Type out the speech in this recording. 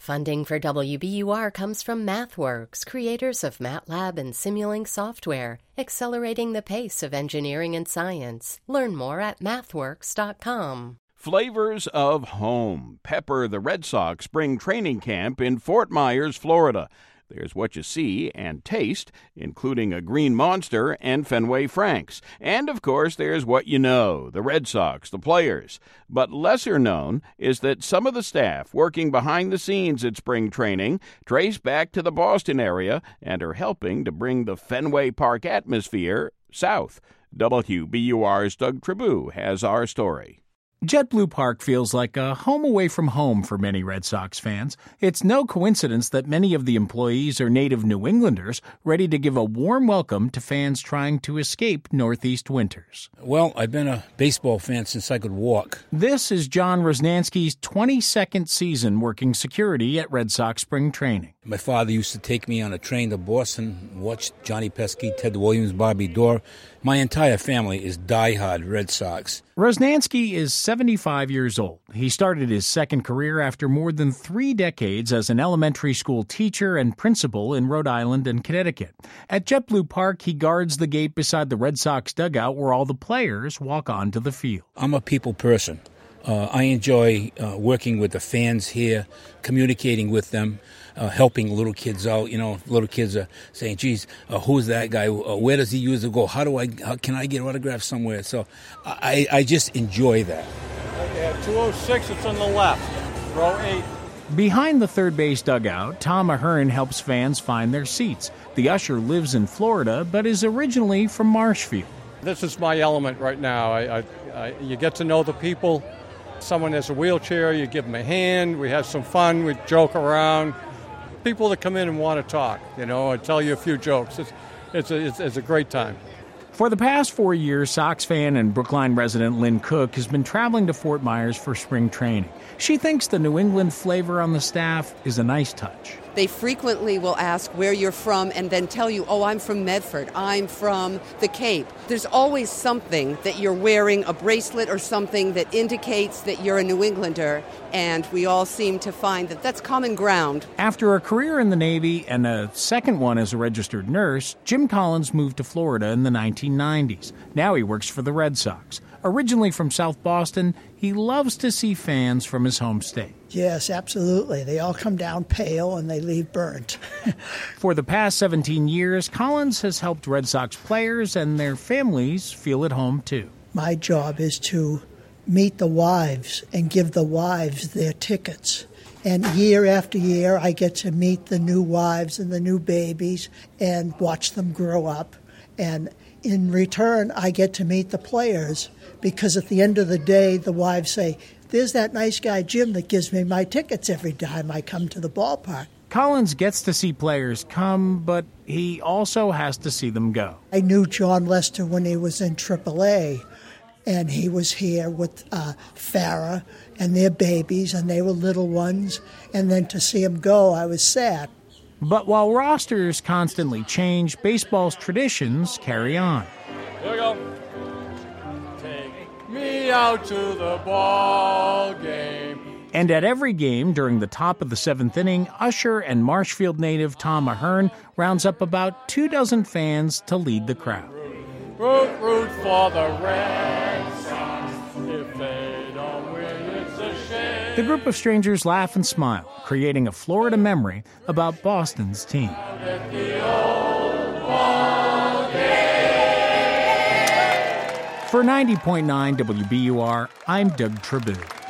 Funding for WBUR comes from MathWorks, creators of MATLAB and Simulink software, accelerating the pace of engineering and science. Learn more at mathworks.com. Flavors of home. Pepper the Red Sox spring training camp in Fort Myers, Florida. There's what you see and taste, including a green monster and Fenway Franks. And, of course, there's what you know, the Red Sox, the players. But lesser known is that some of the staff working behind the scenes at spring training trace back to the Boston area and are helping to bring the Fenway Park atmosphere south. WBUR's Doug Tribou has our story. JetBlue Park feels like a home away from home for many Red Sox fans. It's no coincidence that many of the employees are native New Englanders, ready to give a warm welcome to fans trying to escape Northeast winters. Well, I've been a baseball fan since I could walk. This is John Rosnansky's 22nd season working security at Red Sox spring training. My father used to take me on a train to Boston, watch Johnny Pesky, Ted Williams, Bobby Doerr. My entire family is diehard Red Sox. Rosnansky is 75 years old. He started his second career after more than 3 decades as an elementary school teacher and principal in Rhode Island and Connecticut. At JetBlue Park, he guards the gate beside the Red Sox dugout where all the players walk onto the field. I'm a people person. I enjoy working with the fans here, communicating with them, helping little kids out. You know, little kids are saying, geez, who's that guy? Where does he usually go? How can I get autographs somewhere? So I just enjoy that. Okay, 206, it's on the left, row 8. Behind the third base dugout, Tom Ahern helps fans find their seats. The usher lives in Florida, but is originally from Marshfield. This is my element right now. You get to know the people. Someone has a wheelchair, you give them a hand, we have some fun, we joke around. People that come in and want to talk, and tell you a few jokes. It's a great time. For the past 4 years, Sox fan and Brookline resident Lynn Cook has been traveling to Fort Myers for spring training. She thinks the New England flavor on the staff is a nice touch. They frequently will ask where you're from and then tell you, oh, I'm from Medford, I'm from the Cape. There's always something that you're wearing, a bracelet or something that indicates that you're a New Englander, and we all seem to find that that's common ground. After a career in the Navy and a second one as a registered nurse, Jim Collins moved to Florida in the 1990s. Now he works for the Red Sox. Originally from South Boston, he loves to see fans from his home state. Yes, absolutely. They all come down pale and they leave burnt. For the past 17 years, Collins has helped Red Sox players and their families feel at home, too. My job is to meet the wives and give the wives their tickets. And year after year, I get to meet the new wives and the new babies and watch them grow up. And in return, I get to meet the players because at the end of the day, the wives say, there's that nice guy, Jim, that gives me my tickets every time I come to the ballpark. Collins gets to see players come, but he also has to see them go. I knew John Lester when he was in AAA, and he was here with Farrah and their babies, and they were little ones. And then to see him go, I was sad. But while rosters constantly change, baseball's traditions carry on. Here we go. Take me out to the ball game. And at every game during the top of the 7th inning, Usher and Marshfield native Tom Ahern rounds up about 24 fans to lead the crowd. Root for the Red Sox. If they don't win, it's a shame. The group of strangers laugh and smile, creating a Florida memory about Boston's team. For 90.9 WBUR, I'm Doug Tribou.